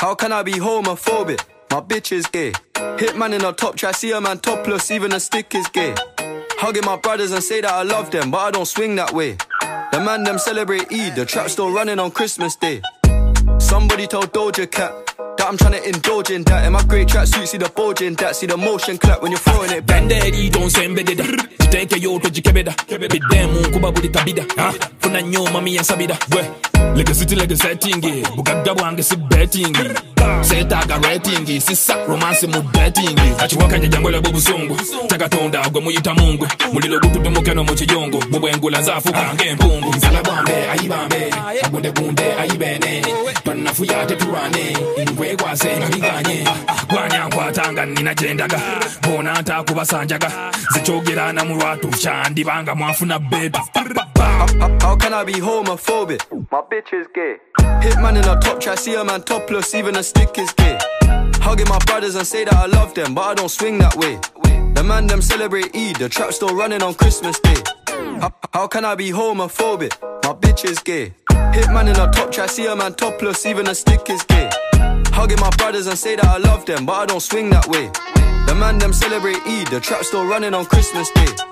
How can I be homophobic? My bitch is gay. Hit man in a top try, see a man topless, even a stick is gay. Hugging my brothers and say that I love them, but I don't swing that way. The man them celebrate Eid, the trap still running on Christmas Day. Somebody told Doja Cat that I'm trying to indulge in that. In my great tracksuit, see the bulge in that. See the motion clap when you're throwing it back. Bandedi don't send bedida. Jitenke yo toji kebeda. Bidemu kuba budi tabida. Funa nyo mami ya sabida. Lega city lega settingi. Bugaga wange si bettingi. Setaga ratingi. Sisa romance mu datingi. Achiwaka nyango la bubu songo. Tagatonda agwa muyita mungu. Mulilo gutu dumukeno mu chiyongo. Bubwengula zafu kange mpungu. Mzala bambe ayibambe. Abunde bunde ayibene. Panafu yate turane. Ingwe kwa senga biganye. Gwanya kwa tanga nina jendaga. Bona ata kubasanjaga. Zichogera na murwatu. Chandi banga mwafuna baby. How can I be homophobic? My bitch is gay. Hit man in a top try, see a man topless, even a stick is gay. Hugging my brothers and say that I love them, but I don't swing that way. The man them celebrate Eid, the trap still running on Christmas Day. How can I be homophobic? My bitch is gay. Hit man in a top try, see a man topless, even a stick is gay. Hugging my brothers and say that I love them, but I don't swing that way. The man them celebrate Eid, the trap still running on Christmas Day.